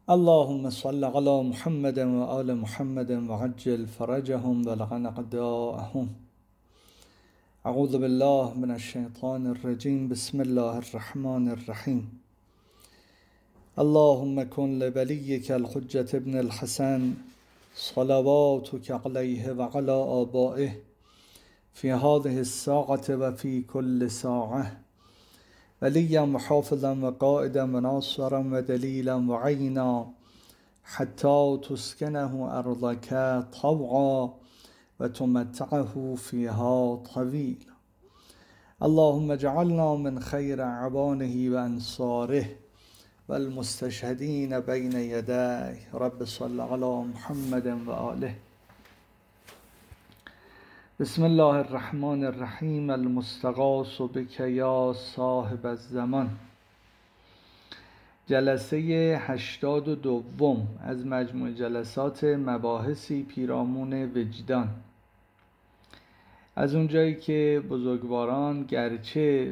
اللهم صل على محمد وآل محمد وعجل فرجهم ولغن أعداءهم. أعوذ بالله من الشيطان الرجيم. بسم الله الرحمن الرحيم. اللهم كن لوليك الحجة ابن الحسن صلواتك عليه وعلى آبائه في هذه الساعة وفي كل ساعة وليا محافظا وقائدا وناصرا ودليلا وعينا حتى تسكنه أرضك طوعا وتمتعه فيها طويلا. اللهم اجعلنا من خير أعوانه وأنصاره والمستشهدين بين يديه. رب صل على محمد وآله. بسم الله الرحمن الرحیم. المستغاث بك یا صاحب الزمان. جلسه 82 از مجموع جلسات مباحثی پیرامون وجدان. از اونجایی که بزرگواران گرچه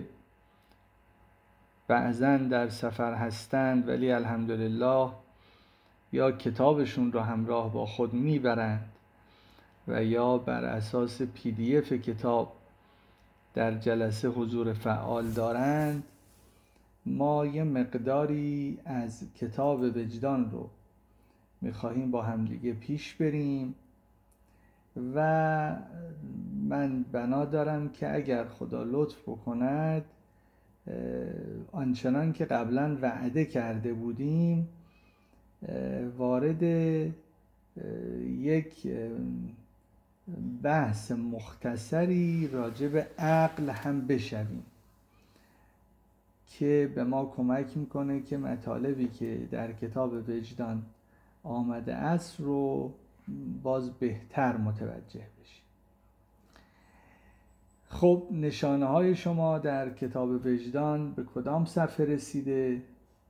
بعضاً در سفر هستند ولی الحمدلله یا کتابشون رو همراه با خود میبرند و یا بر اساس PDF کتاب در جلسه حضور فعال دارند، ما یه مقداری از کتاب وجدان رو میخواهیم با همدیگه پیش بریم و من بنا دارم که اگر خدا لطف بکند آنچنان که قبلا وعده کرده بودیم وارد یک بحث مختصری راجع به عقل هم بشویم که به ما کمک میکنه که مطالبی که در کتاب وجدان آمده است رو باز بهتر متوجه بشیم. خب نشانه های شما در کتاب وجدان به کدام صفحه رسیده؟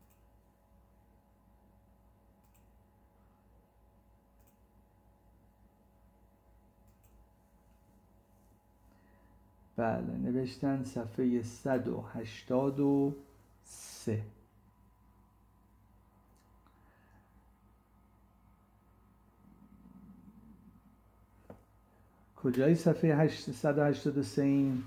بله، نوشتن صفحه 183. کجای صفحه 183 این؟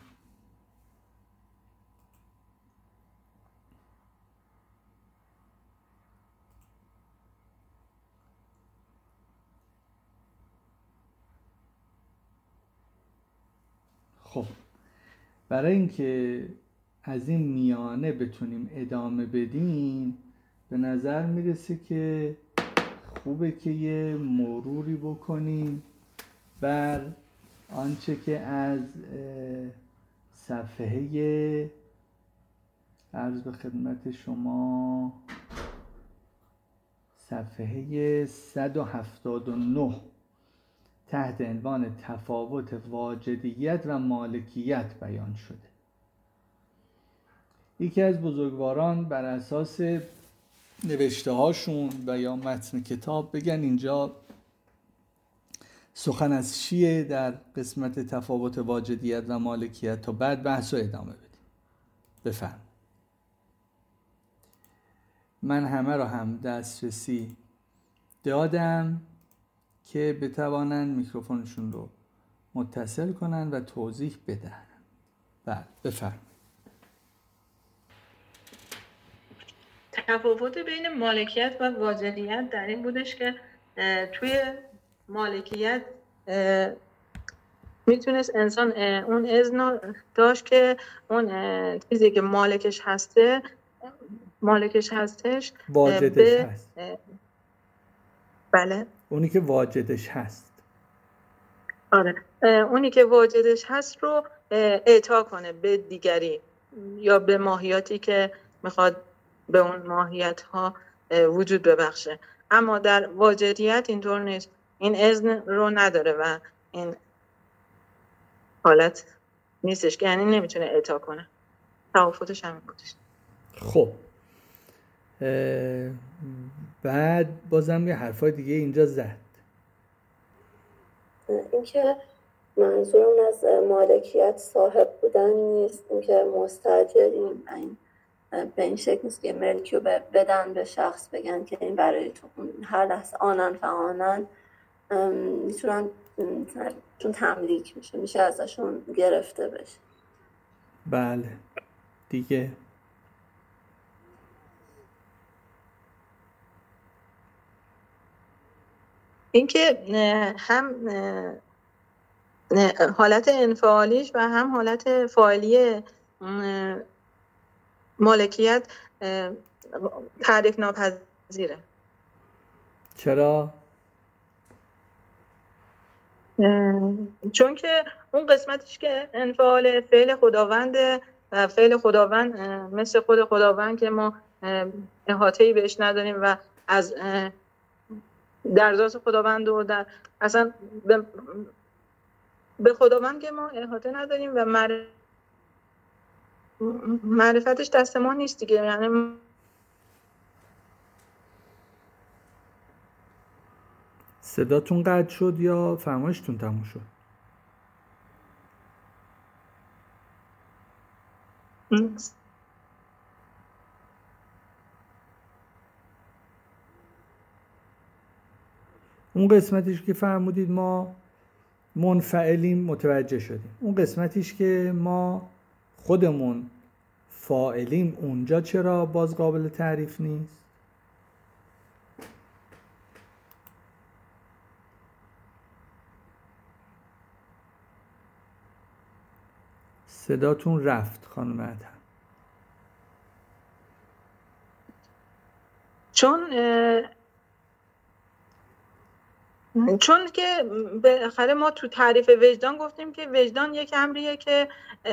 خب برای اینکه از این میانه بتونیم ادامه بدیم به نظر میرسه که خوبه که یه مروری بکنیم بر آنچه که از صفحه عرض به خدمت شما صفحه 179 تحت عنوان تفاوت واجدیت و مالکیت بیان شده. یکی از بزرگواران بر اساس نوشته هاشون و یا متن کتاب بگن اینجا سخن از چیه در قسمت تفاوت واجدیت و مالکیت تا بعد بحث رو ادامه بدیم. بفرم. من همه رو هم دسترسی دادم که بتوانن میکروفونشون رو متصل کنن و توضیح بدن. بله بفرم. تفاوت بین مالکیت و واجدیت در این بودش که توی مالکیت میتونست انسان اون اذن داشت که اون چیزی که مالکش هستش واجدش هست. بله اونی که واجدش هست. آره، اونی که واجدش هست رو اعطا کنه به دیگری یا به ماهیاتی که میخواد به اون ماهیت ها وجود ببخشه. اما در واجدیت اینطور نیست، این اذن رو نداره و این حالت نیستش که یعنی نمیتونه اعطا کنه. تفاوتش همین بودش. خب بعد بازم یه حرفای دیگه اینجا زد. اینکه منظور اون از مالکیت صاحب بودن نیست، اینکه مستاجریم، این به این شکل نیست که ملکی رو بدن به شخص بگن که این برای تو، هر لحظه آنن فآنن میتونن، چون تملیک میشه ازشون گرفته بشه. بله دیگه اینکه هم حالت انفعالیش و هم حالت فاعلی مالکیت تعریف ناپذیره. چرا؟ چون که اون قسمتش که انفعال فعل خداونده و فعل خداوند مثل خود خداوند که ما احاطه‌ای بهش نداریم و از در ذات خداوند و در اصلا به خداوند که ما احاطه نداریم و معرفتش دست ما نیست دیگه. یعنی صداتون قطع شد یا فرمایشتون تموم شد؟ اون قسمتیش که فرمودید ما منفعلیم متوجه شدیم. اون قسمتیش که ما خودمون فاعلیم اونجا چرا باز قابل تعریف نیست؟ صداتون رفت خانم ادهم. چون که بالاخره ما تو تعریف وجدان گفتیم که وجدان یک امریه که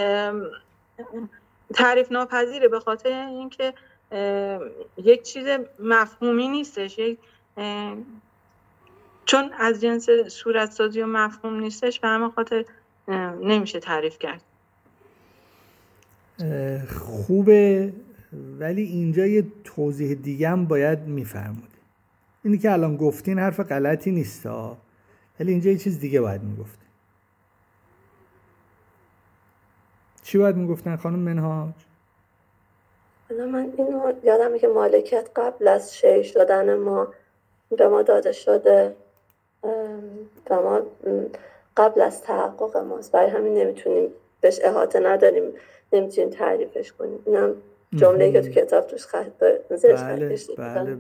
تعریف ناپذیره، به خاطر اینکه یک چیز مفهومی نیستش، چون از جنس صورت سازی و مفهوم نیستش به همین خاطر نمیشه تعریف کرد. خوبه، ولی اینجا یه توضیح دیگه هم باید میفرمودی. اینی که الان گفتین حرف غلطی نیست ها، ولی اینجا یه چیز دیگه باید میگفتین. چی باید میگفتن خانم منهاج؟ من اینو یادمه که مالکیت قبل از شی شدن ما به ما داده شده و ما قبل از تحقق ماست، برای همین نمیتونیم بهش احاطه نداریم، نمیتونیم تعریفش کنیم. اینم جمله‌ای که تو کتاب توش زیرش خط کشیده.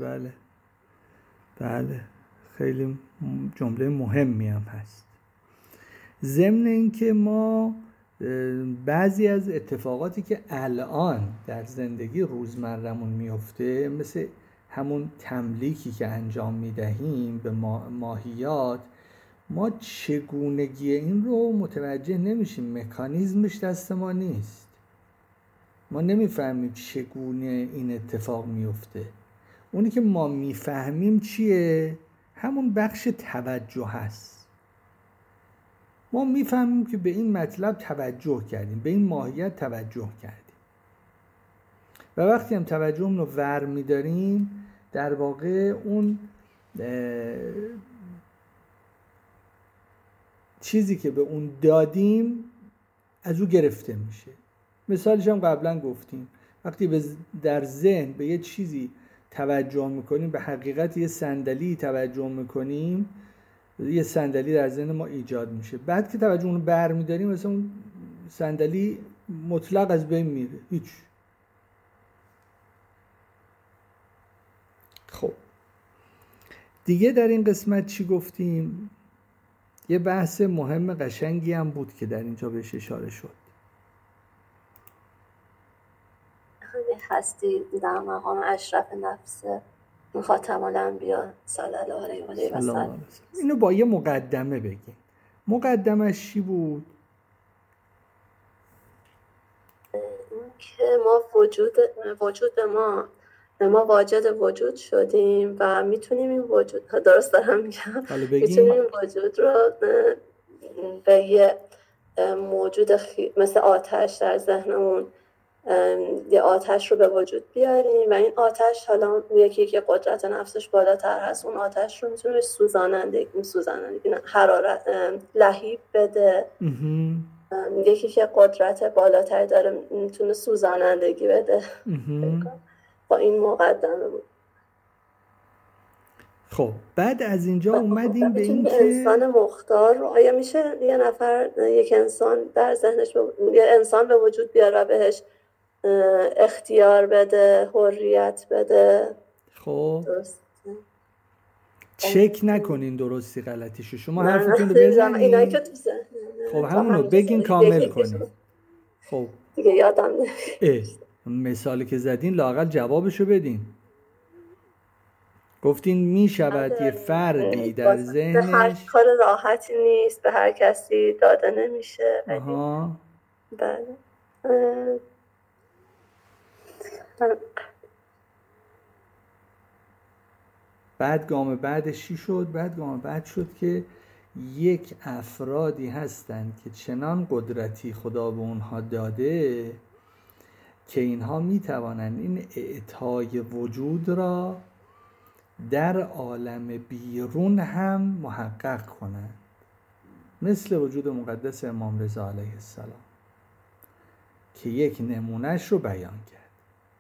بله خیلی جمله مهمی هم هست. ضمن اینکه ما بعضی از اتفاقاتی که الان در زندگی روزمرمون میفته، مثل همون تملیکی که انجام میدهیم به ماهیات، ما چگونگی این رو متوجه نمیشیم، مکانیزمش دست ما نیست، ما نمیفهمیم چگونه این اتفاق میفته. اونی که ما میفهمیم چیه؟ همون بخش توجه هست. ما میفهمیم که به این مطلب توجه کردیم، به این ماهیت توجه کردیم و وقتی هم توجهمون رو ور میداریم در واقع اون چیزی که به اون دادیم از او گرفته میشه. مثالش هم قبلا گفتیم، وقتی در ذهن به یه چیزی توجه میکنیم، به حقیقت یه صندلی توجه میکنیم، یه صندلی در ذهن ما ایجاد میشه. بعد که توجه اون بر میداریم مثلا اون صندلی مطلق از بین میره، هیچ. خب دیگه در این قسمت چی گفتیم؟ یه بحث مهم قشنگی هم بود که در اینجا بهش اشاره شد. هستی در مقام اشرف نفس خاتم الانبیا صلی الله علیه و سلم. اینو با یه مقدمه بگیم. مقدمش چی بود؟ که ما وجود ما واجد وجود شدیم و میتونیم این وجود، درست دارم میگم، میتونیم این وجود رو به یه موجود مثل آتش در ذهنمون یه آتش رو به وجود بیاریم و این آتش حالا یکی که قدرت نفسش بالاتر هست، اون آتش رو میتونه سوزانندگی حرارت لهیب بده یکی که قدرت بالاتر داره میتونه سوزانندگی بده. با این مقدمه بود. خب بعد از اینجا اومدیم به این که انسان مختار رو آیا میشه یه نفر یک انسان در ذهنش یه انسان به وجود بیاره و بهش اختیار بده، حریت بده؟ خب درست چک نکنین درستی غلطیشو، شما حرفتون رو بزنین. اینایی که تو خب همونو بگین کامل کنین. خب دیگه یادم نمیاد. مثالی که زدین لااقل جوابشو بدین. گفتین میشود یه فردی در ذهنش هر کار راحتی نیست، به هر کسی داده نمیشه. بله. بعد گام بعدش چی شد؟ بعد گام بعد شد که یک افرادی هستند که چنان قدرتی خدا به اونها داده که اینها میتوانند این اعطای وجود را در عالم بیرون هم محقق کنند، مثل وجود مقدس امام رضا علیه السلام که یک نمونهش رو بیان کرد.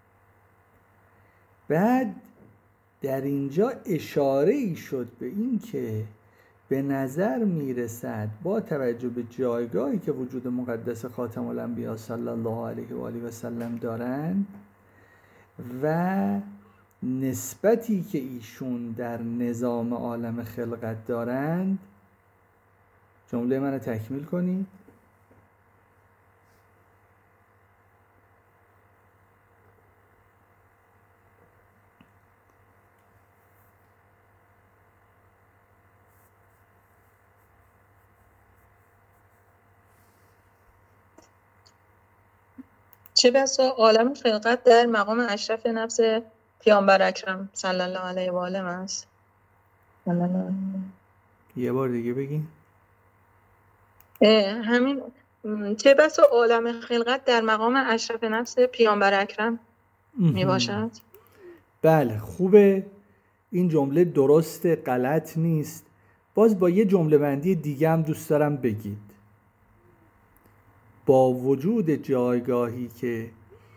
بعد در اینجا اشاره ای شد به این که به نظر میرسد با توجه به جایگاهی که وجود مقدس خاتم الانبیا صلی الله علیه و آله و سلم دارند و نسبتی که ایشون در نظام عالم خلقت دارند. جمله منو تکمیل کنید. چه بسا عالم خلقت در مقام اشرف نفس پیامبر اکرم صلی الله علیه و آله است. یه بار دیگه بگین. همین چه بسا عالم خلقت در مقام اشرف نفس پیامبر اکرم می باشد. بله خوبه، این جمله درسته، غلط نیست. باز با یه جمله بندی دیگه هم دوست دارم بگید. با وجود جایگاهی که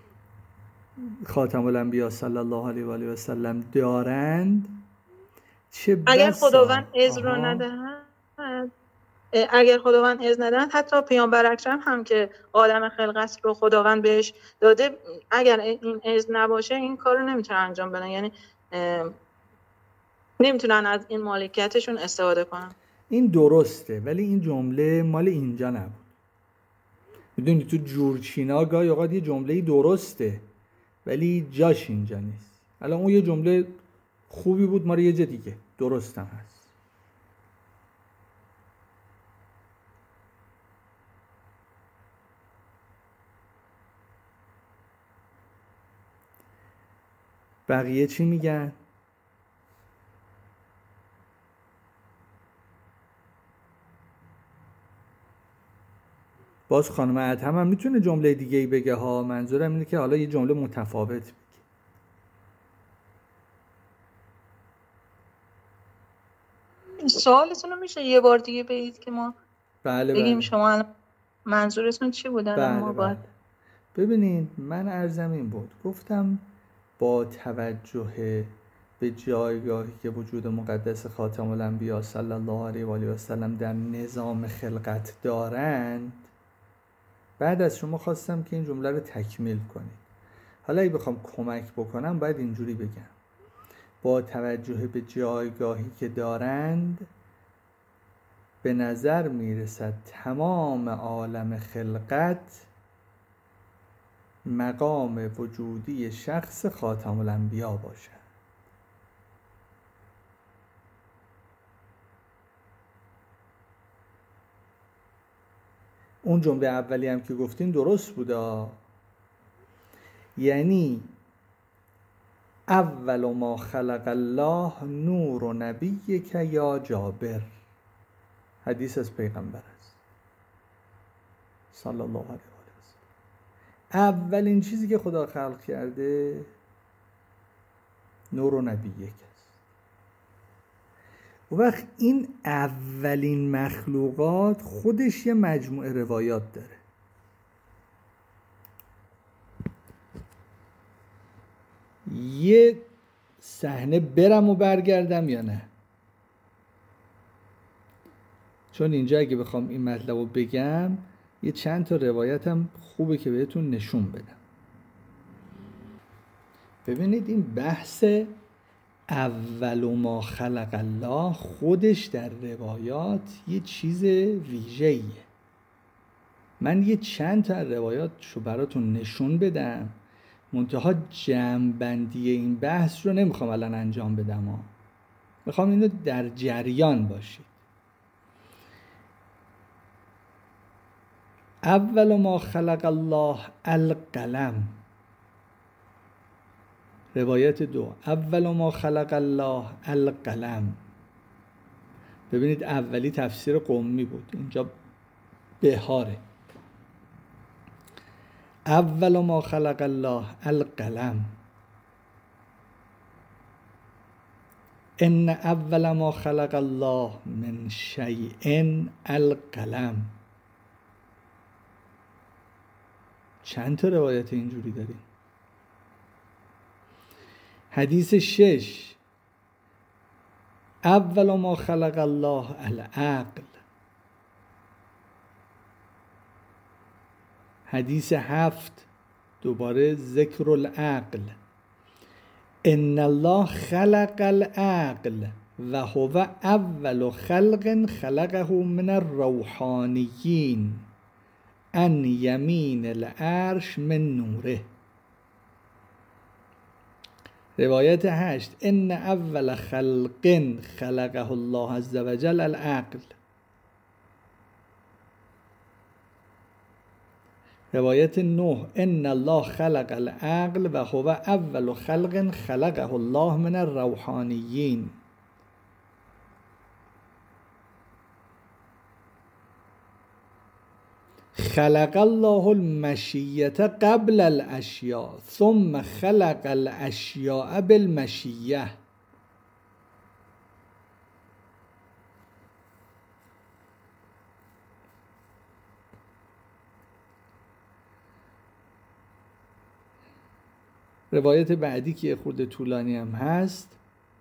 خاتم الانبیا صلی الله علیه و آله و سلم دارند، چه اگر خداوند اذن رو ندهد، اگر خداوند اذن ندهد، حتی پیامبر اکرم هم که عالم خلقت رو خداوند بهش داده، اگر این اذن نباشه این کار رو نمیتونن انجام بدن، یعنی نمیتونن از این مالکیتشون استفاده کنن. این درسته، ولی این جمله مال اینجا نبود. میدونی تو جورچینا گاهی اوقات یه جمله درسته ولی جاش اینجا نیست. الان اون یه جمله خوبی بود، ما رو یه جا دیگه درستم هست. بقیه چی میگن؟ باز خانم ادهم هم میتونه جمله دیگه ای بگه ها، منظورم اینه که حالا یه جمله متفاوت بگه. سوالتون رو میشه یه بار دیگه بگید که ما بگیم بله. شما منظورتون چی بود؟ ما باید ببینید، من عرضم این بود، گفتم با توجه به جایگاهی که وجود مقدس خاتم الانبیا صلی الله علیه و آله و سلم در نظام خلقت دارند، بعد از شما خواستم که این جمله رو تکمیل کنید. حالا اگه بخوام کمک بکنم باید اینجوری بگم: با توجه به جایگاهی که دارند به نظر میرسد تمام عالم خلقت مقام وجودی شخص خاتم الانبیا باشد. اون جمله اولی هم که گفتین درست بوده، یعنی اول ما خلق الله نور نبیک یا جابر، حدیث از پیغمبر است صلی الله علیه و آله. اولین چیزی که خدا خلق کرده نور نبیک است. و وقت این اولین مخلوقات خودش یه مجموعه روایات داره. یه صحنه برم و برگردم یا نه؟ چون اینجا اگه بخوام این مطلب رو بگم یه چند تا روایت هم خوبه که بهتون نشون بدم. ببینید این بحث اول ما خلق الله خودش در روایات یه چیز ویژه‌ایه. من یه چند تا روایاتشو براتون نشون بدم، منتها جمع‌بندی این بحث رو نمیخوام الان انجام بدم میخوام اینو در جریان باشید. اول ما خلق الله القلم. روایت 2 اول ما خلق الله القلم. ببینید اولی تفسیر قمی بود، اینجا بهاره. اول ما خلق الله القلم ان اول ما خلق الله من شیء القلم. چند تا روایت اینجوری داریم. حدیث 6 اول ما خلق الله العقل. حدیث 7 دوباره ذکر العقل ان الله خلق العقل و هو اول خلق خلقه من الروحانیین ان یمین العرش من نوره. روایت 8 ان اول خلق خلقه الله عز وجل العقل. روایت 9 ان الله خلق العقل و هو اول خلق خلقه الله من الروحانیین. خلق الله المشیة قبل الاشیاء ثم خلق الاشیاء بالمشیة. روایت بعدی که خود طولانی هم هست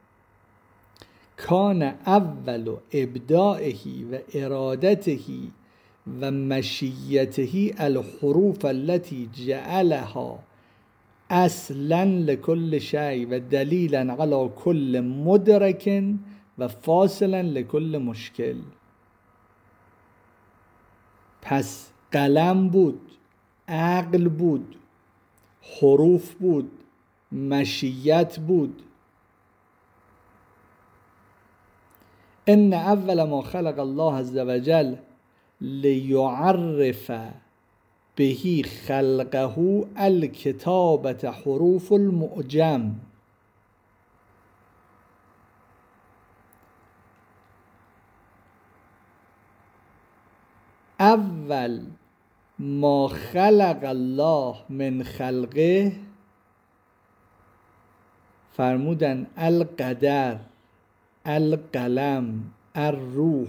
کان اول ابداعه و ارادته و مشیته الحروف التي جعلها اصلا لكل شيء و دلیلا على كل مدرک و فاصلا لكل مشکل. پس قلم بود، عقل بود، حروف بود، مشیت بود. ان اول ما خلق الله عز وجل لیعرف بهی خلقه الکتابت حروف المعجم. اول ما خلق الله من خلقه فرمودن القدر، القلم، الروح.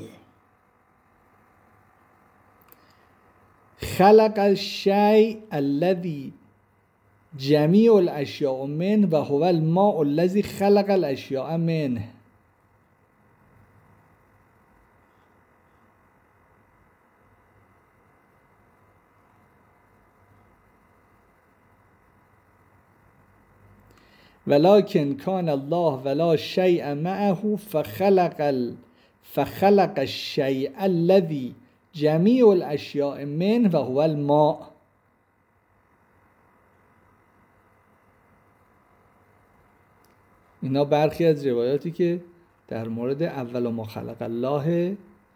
خلق الشيء الذي جميع الاشیاء منه و هو الماء الذي خلق الاشیاء منه. ولكن كان الله ولا شيء معه فخلق الشيء الذي جميع الاشیاء منه و هو الماء. اینا برخی از روایاتی که در مورد اول ما خلق الله.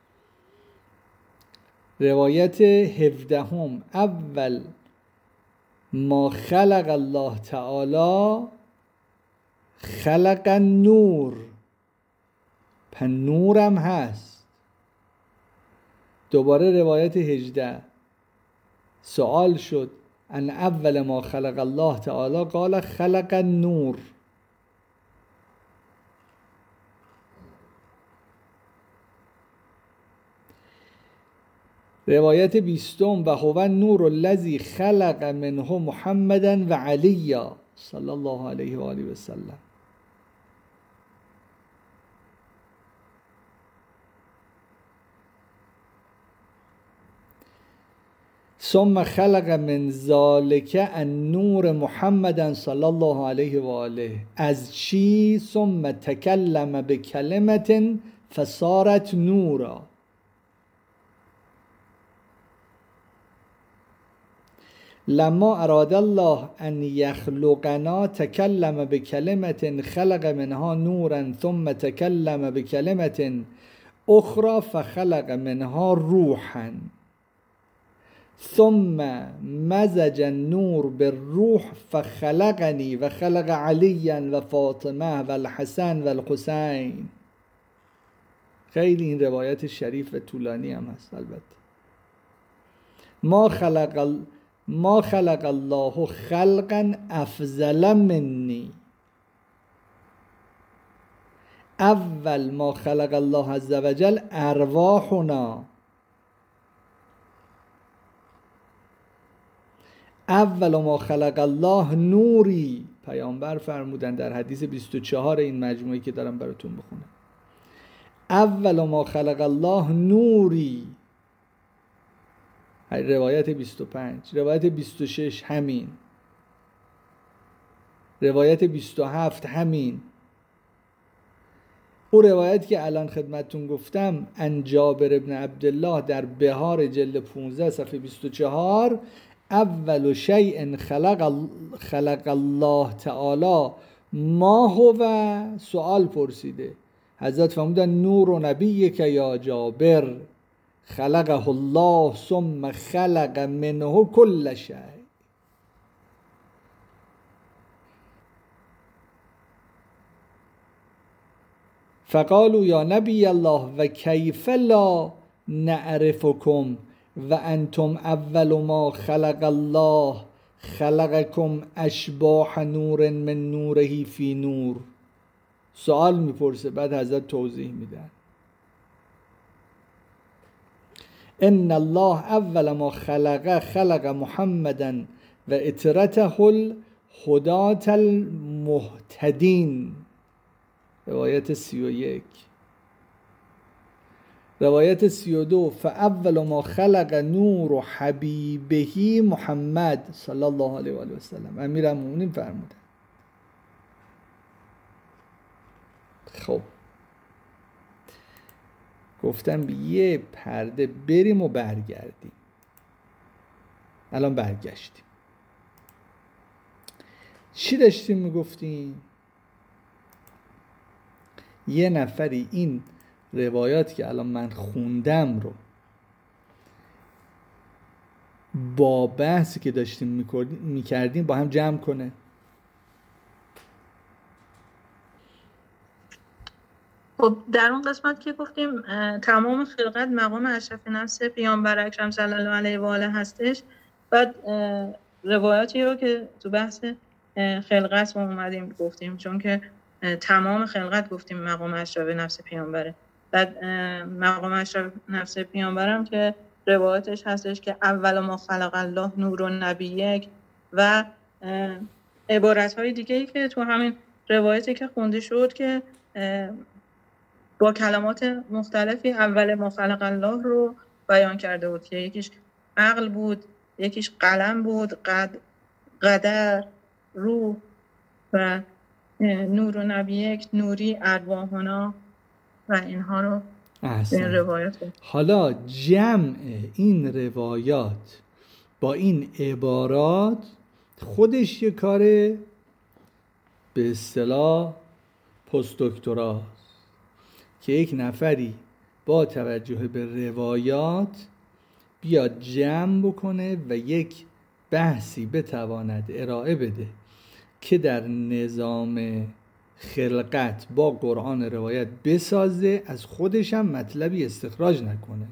روایت 17 اول ما خلق الله تعالی خلق النور. پس نورم هست. دوباره روایت 18 سوال شد ان اول ما خلق الله تعالی قال خلق النور. روایت 20 و هو النور الذی خلق منه محمدا و علیا صلی الله علیه و آله و سلم. ثم خلق من ذلك النور محمدا صلی الله علیه و آله. از چی؟ ثم تکلم بکلمة فصارت نورا. لما اراد الله ان یخلقنا تکلم بکلمة خلق منها نورا ثم تکلم بکلمة اخرى فخلق منها روحا ثم مزج النور بالروح فخلقني و خلق عليا و فاطمه و الحسن و الحسین. خیلی این روایت شریف و طولانی هم هست. البته ما خلق الله خلقا افضل مني. اول ما خلق الله عز وجل ارواحنا. اول ما خلق الله نوری. پیامبر فرمودن در حدیث 24 این مجموعه که دارم براتون بخونم. اول ما خلق الله نوری. روایت 25. روایت 26 همین. روایت 27 همین. او روایت که الان خدمتتون گفتم عن جابر ابن عبدالله در بهار جلد 15 صفحه 24 اول شیء خلق الله تعالی ما هو. سوال پرسیده حضرت فرمودن نور نبیک یا جابر خلقه الله ثم خلق منه كل شیء. فقالوا یا نبی الله و کیف لا نعرفکم و انتم اول ما خلق الله خلقکم اشباح نور من نوره فی نور. سوال میپرسه بعد حضرت توضیح میدن. ان الله اول ما خلق محمدا و اطرته الهداة المهتدین. روایت 31. روایت 32 فاول ما خلق نور حبیبه محمد صلی الله علیه و آله و سلم. امیرالمومنین فرمودن. خب گفتم یه پرده بریم و برگردیم. الان برگشتیم. چی داشتیم میگفتیم؟ یه نفری این روایات که الان من خوندم رو با بحثی که داشتیم میکردیم با هم جمع کنه. خب در اون قسمت که گفتیم تمام خلقت مقام اشرف نفس پیامبر اکرم صلی الله علیه و آله هستش. بعد روایاتی رو که تو بحث خلقت ما اومدیم گفتیم چون که تمام خلقت گفتیم مقام اشرف نفس پیامبره. بعد مقام اشرف نفس پیامبرم که روایتش هستش که اول ما خلق الله نور و نبیک و عبارت‌های دیگه‌ای که تو همین روایتی که خونده شد که با کلمات مختلفی اول ما خلق الله رو بیان کرده بود که یکیش عقل بود، یکیش قلم بود، قدر، روح و نور و نبیک نوری ارواحنا و اینها رو این روایات بود. حالا جمع این روایات با این عبارات خودش یه کار به اصطلاح پست دکتراست که یک نفری با توجه به روایات بیاد جمع بکنه و یک بحثی بتواند ارائه بده که در نظام خلقت با قرآن روایت بسازه، از خودش هم مطلبی استخراج نکنه.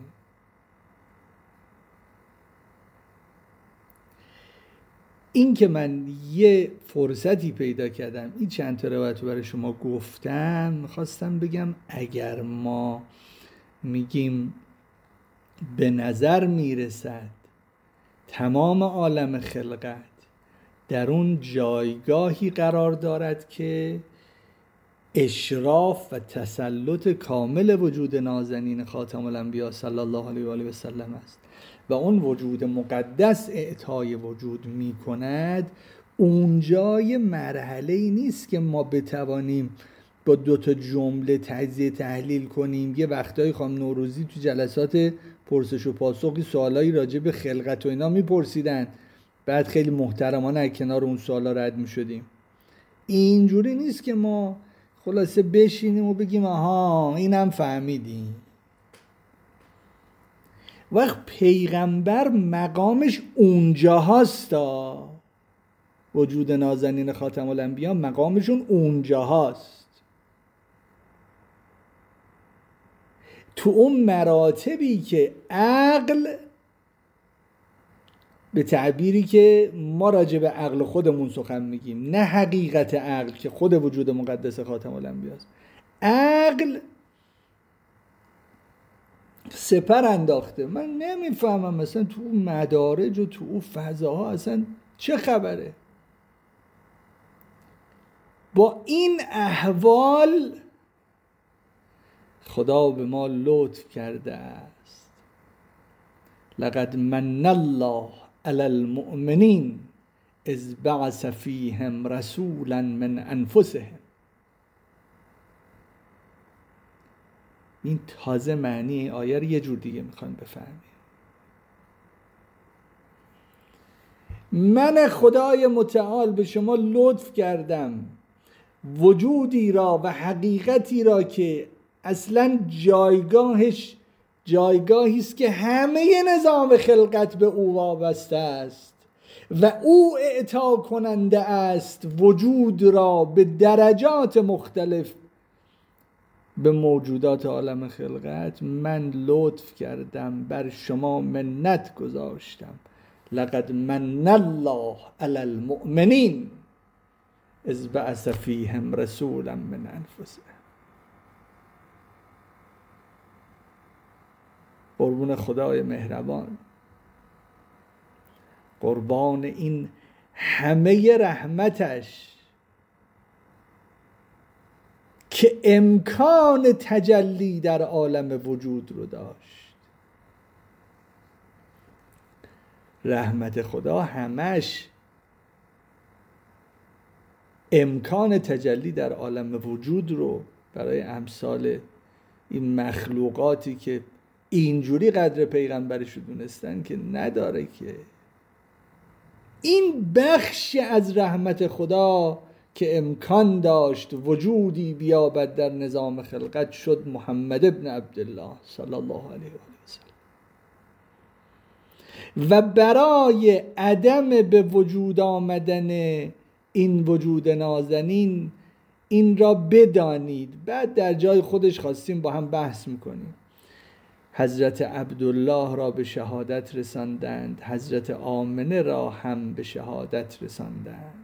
این که من یه فرصتی پیدا کردم این چند تا روایت رو برای شما گفتم، میخواستم بگم اگر ما میگیم به نظر میرسد تمام عالم خلقت در اون جایگاهی قرار دارد که اشراف و تسلط کامل وجود نازنین خاتم الانبیا صلی الله علیه و آله و سلم است و اون وجود مقدس اعطای وجود می کند. اونجای مرحله‌ای نیست که ما بتوانیم با 2 تا جمله تجزیه تحلیل کنیم. یه وقتایی خانم نوروزی تو جلسات پرسش و پاسخی سوالایی راجع به خلقت و اینا میپرسیدن، بعد خیلی محترمانه از کنار اون سوالا رد میشدیم. اینجوری نیست که ما خلاصه بشینیم و بگیم آها اینم فهمیدیم. وقت پیغمبر مقامش اونجا هاستا، وجود نازنین خاتم الانبیا مقامشون اونجا هاست، تو اون مراتبی که عقل، به تعبیری که ما راجع به عقل خودمون سخن میگیم، نه حقیقت عقل که خود وجود مقدس خاتم الانبیا است، عقل سپر انداخته. من نمیفهمم مثلا تو مدارج و تو فضاها اصلا چه خبره. با این احوال خدا به ما لطف کرده است. لقد من الله علی المؤمنین اذ بعث فیهم رسولا من انفسهم. این تازه معنی آیه رو یه جور دیگه میخوایم بفهمیم. من خدای متعال به شما لطف کردم وجودی را و حقیقتی را که اصلا جایگاهش جایگاهی است که همه نظام خلقت به او وابسته است و او اعطا کننده است وجود را به درجات مختلف به موجودات عالم خلقت. من لطف کردم بر شما، منت گذاشتم. لقد من الله علی المؤمنین اذ بعث فیهم رسولا من انفسهم. قربون خدای مهربان، قربان این همه رحمتش که امکان تجلی در عالم وجود رو داشت. رحمت خدا همش امکان تجلی در عالم وجود رو برای امثال این مخلوقاتی که اینجوری قدر پیغمبرش رو دونستن که نداره. که این بخش از رحمت خدا که امکان داشت وجودی بیابد در نظام خلقت شد محمد ابن عبدالله صلی الله علیه و سلم. و برای عدم به وجود آمدن این وجود نازنین این را بدانید. بعد در جای خودش خواستیم با هم بحث میکنیم. حضرت عبدالله را به شهادت رساندند، حضرت آمنه را هم به شهادت رساندند.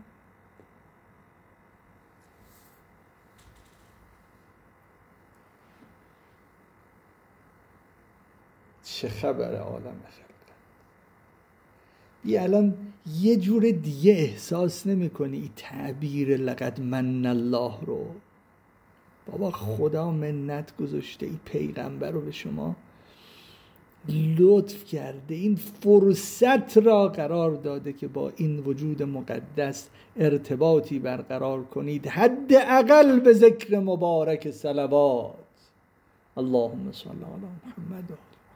چه خبر عالم خلقت؟ بیا الان یه جور دیگه احساس نمی کنی تعبیر لقد من الله رو؟ بابا خدا منت گذاشته، این پیغمبر رو به شما لطف کرده، این فرصت را قرار داده که با این وجود مقدس ارتباطی برقرار کنید، حداقل به ذکر مبارک صلوات. اللهم صل علی محمد.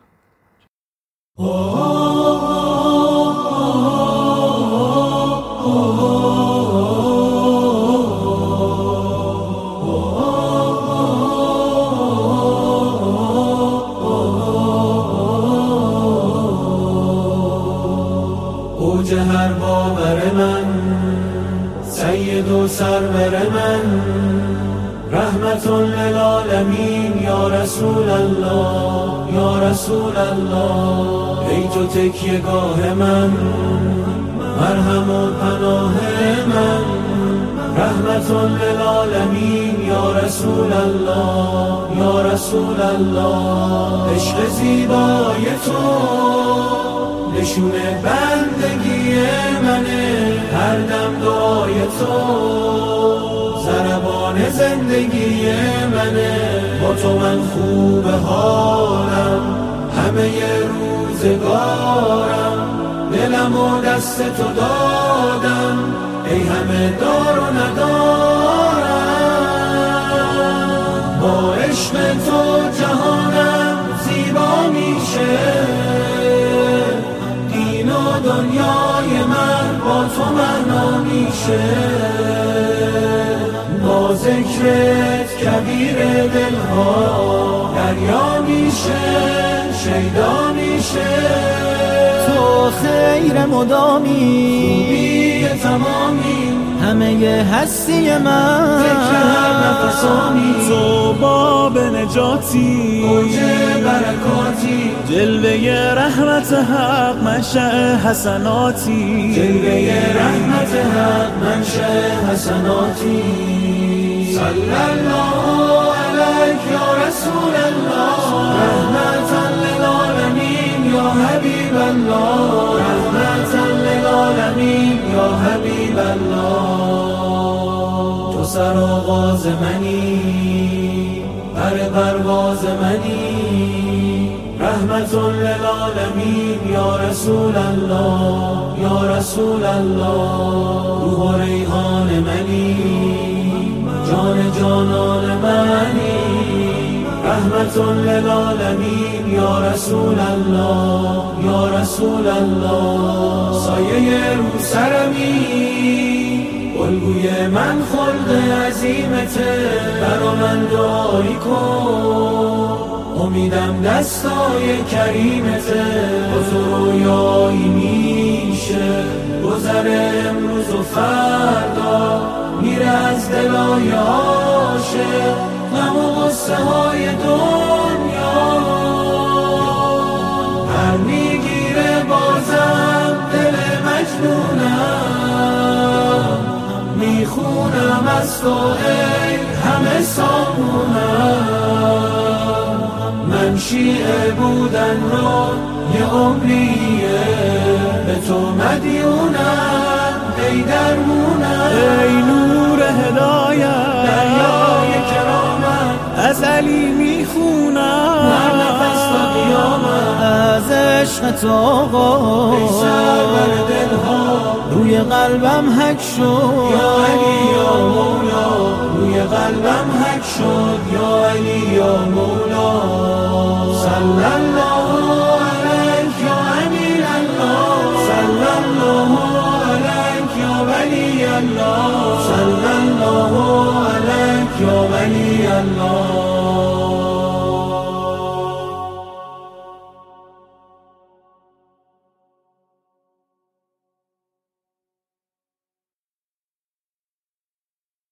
اوج هر باور من، سید و سرور من، رحمت للعالمین یا رسول الله یا رسول الله. ای تو تکیه گاه من، مرهم و پناه من، رحمت للعالمین یا رسول رسول الله یا رسول الله. عشق زیبای تو نشون بندگی منه، هر دم دعای تو ضربان زندگی منه. با تو من خوب حالم، همه روزگارم، دلم و دست تو دادم، ای همه دار و ندارم. با عشق تو جهانم زیبا میشه، دین و دنیای من با تو معنا میشه. با ذکرت کبیر دلها دریا میشه، شیدا میشه. تو خیر مدامی، خوبی تمامی، همه هستی من، ذکر هر نفسانی. تو باب نجاتی، اوج برکاتی، جلوه رحمت حق، منشأ حسناتی، جلوه رحمت حق، منشأ حسناتی. صلی الله علیک یا رسول الله، رحمتا للعالمین یا حبیب الله، رحمتا للعالمین یا حبیب الله. تو سرآغاز منی، پر پرواز منی، رحمت للعالمین یا رسول الله یا رسول الله. روح و ریحان منی، جان جانان منی، رحمت للعالمین یا رسول الله یا رسول الله. سایه رو سرمی، الگوی من خلق عظیمته، برا من دعایی کن، امیدم دستای کریمته. با تو رویایی میشه، گذر امروز و فردا، میره از دلای عاشق غم و غصه های دنیا. پر میگیره بازم دل مجنونم، میخونم از تو ای همه سامونم. من شیعه بودن رو یه عمریه، به تو مدیونم ای درمونم. ای نور هدایت، دریای کرامت، از علی میخونم، هر نفس تا قیامت. از عشق تو آقا، ای سرور دلها، روی قلبم حک شد، یا علی یا مولا، روی قلبم حک شد، یا علی یا مولا. صلی الله علیک یا امین الله، صلی الله علیک یا ولی الله، صلی الله علیک یا ولی الله.